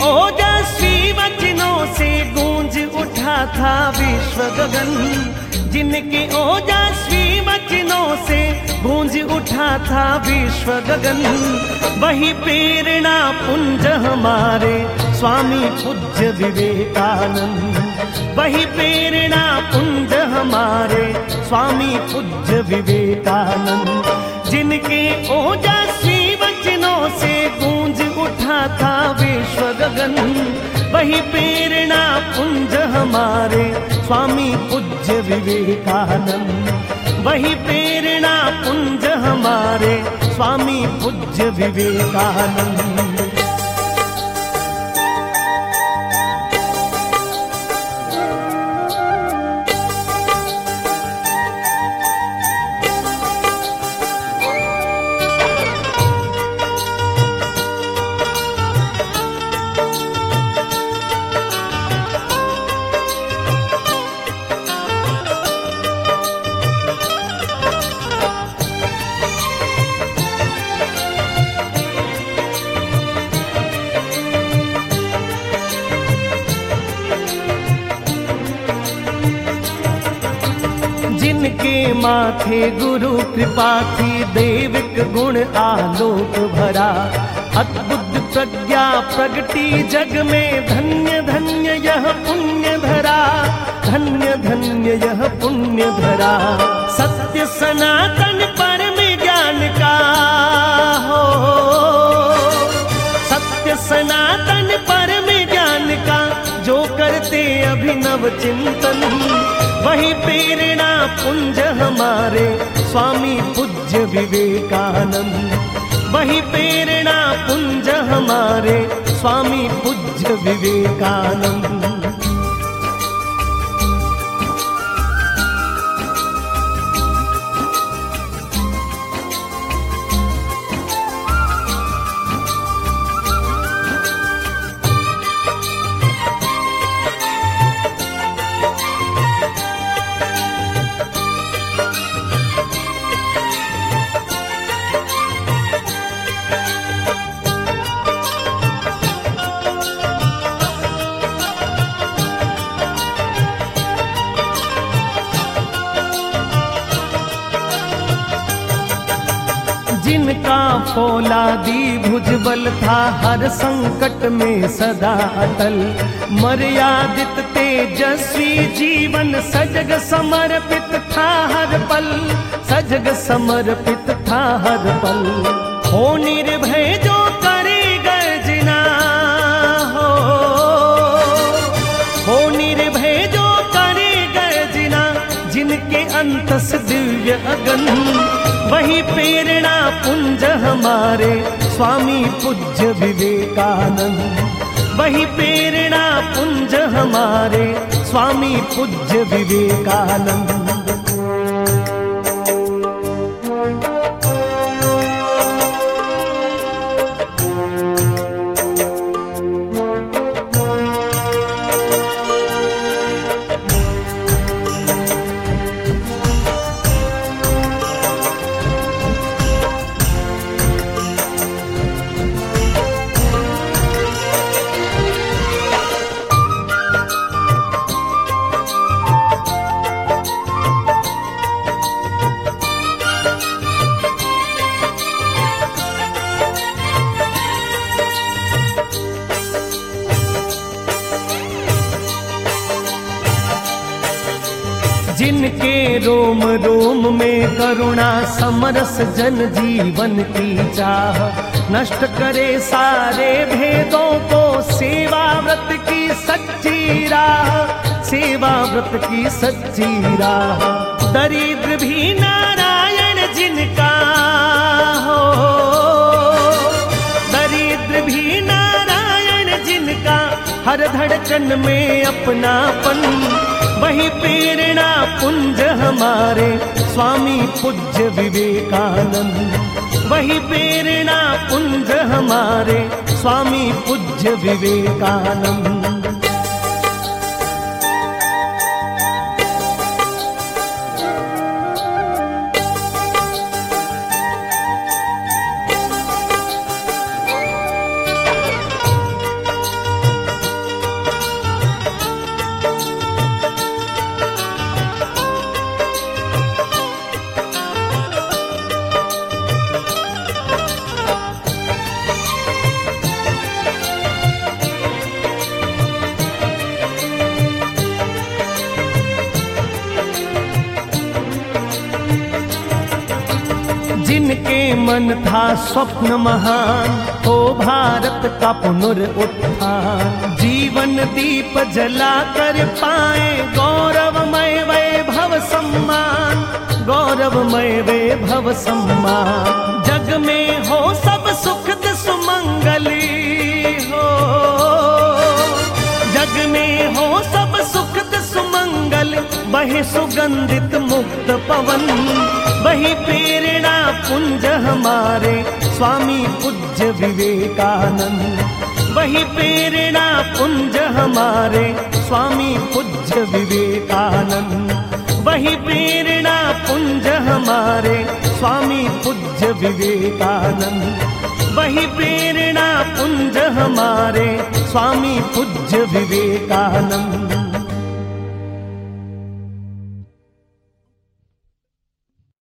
ओजस्वी वचनों से गूंज उठा था विश्व गगन, जिनके ओजस्वी वचनों से गूंज उठा था विश्व गगन। वही प्रेरणा पुंज हमारे स्वामी पूज्य विवेकानंद, वही प्रेरणा पुंज हमारे स्वामी पूज्य विवेकानंद, जिनके ओजस्वी वचनों से गूंज उठा था विश्व गगन। वही प्रेरणा पुंज हमारे स्वामी पूज्य विवेकानंद, वही प्रेरणा पुंज हमारे स्वामी पूज्य विवेकानंद। जिनके माथे गुरु कृपा थी, दैविक गुण आलोक भरा, अद्भुत प्रज्ञा प्रगटी जग में, धन्य धन्य यह पुण्य धरा, धन्य धन्य यह पुण्य धरा। सत्य सनातन परम ज्ञान का हो, सत्य सनातन परम ज्ञान का जो करते अभिनव चिंतन, वही प्रेरणा पुंज हमारे स्वामी पूज्य विवेकानंद, वही प्रेरणा पुंज हमारे स्वामी पूज्य विवेकानंद। जिनका फौलादी भुजबल था, हर संकट में सदा अटल, मर्यादित तेजस्वी जीवन सजग समर्पित था हर पल, सजग समर्पित था हर पल। हो निर्भय जो करे गर्जना, हो निर्भय जो करे गर्जना, जिनके अंतस दिव्य अगन, वही प्रेरणा पुंज हमारे स्वामी पूज्य विवेकानंद, वही प्रेरणा पुंज हमारे स्वामी पूज्य विवेकानंद। जिनके रोम रोम में करुणा समरस जन जीवन की चाह, नष्ट करे सारे भेदों को सेवा व्रत की सच्ची राह, सेवा व्रत की सच्ची राह। दरिद्र भी नारायण जिनका हो, दरिद्र भी नारायण जिनका, हर धड़कन में अपनापन, वही प्रेरणा पुंज हमारे स्वामी पूज्य विवेकानंद, वही प्रेरणा पुंज हमारे स्वामी पूज्य विवेकानंद। मन था स्वप्न महान, हो भारत का पुनरुत्थान। जीवन दीप जला कर पाए गौरवमय वैभव सम्मान, गौरवमय वैभव सम्मान। जग में हो सब सुखद सुमंगली हो, जग में हो सब सुखद सुमंगल, बहे सुगंधित मुक्त पवन। वही प्रेरणा पुंज हमारे स्वामी पूज्य विवेकानंद, वही प्रेरणा पुंज हमारे स्वामी पूज्य विवेकानंद, वही प्रेरणा पुंज हमारे स्वामी पूज्य विवेकानंद, वही प्रेरणा पुंज हमारे स्वामी पूज्य विवेकानंद।